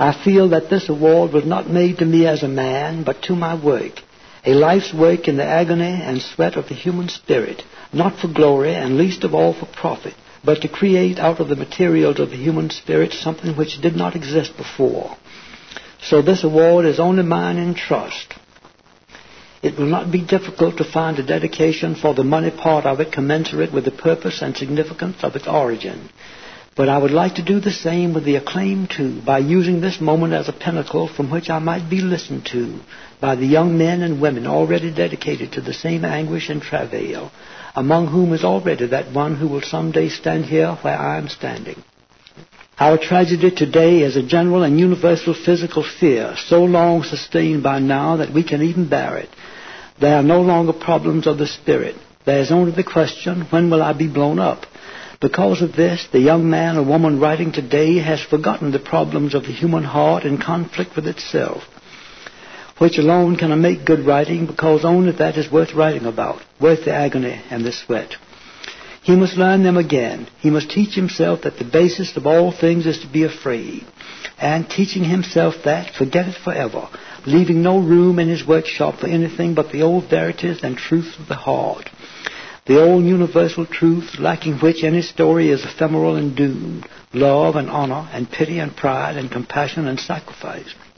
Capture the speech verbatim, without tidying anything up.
I feel that this award was not made to me as a man, but to my work, a life's work in the agony and sweat of the human spirit, not for glory and least of all for profit, but to create out of the materials of the human spirit something which did not exist before. So this award is only mine in trust. It will not be difficult to find a dedication for the money part of it commensurate with the purpose and significance of its origin. But I would like to do the same with the acclaim, too, by using this moment as a pinnacle from which I might be listened to by the young men and women already dedicated to the same anguish and travail, among whom is already that one who will someday stand here where I am standing. Our tragedy today is a general and universal physical fear, so long sustained by now that we can even bear it. There are no longer problems of the spirit. There is only the question, when will I be blown up? Because of this, the young man or woman writing today has forgotten the problems of the human heart in conflict with itself, which alone can make good writing, because only that is worth writing about, worth the agony and the sweat. He must learn them again. He must teach himself that the basis of all things is to be afraid, and teaching himself that, forget it forever, leaving no room in his workshop for anything but the old verities and truths of the heart. The old universal truth, lacking which any story is ephemeral and doomed, love and honor and pity and pride and compassion and sacrifice.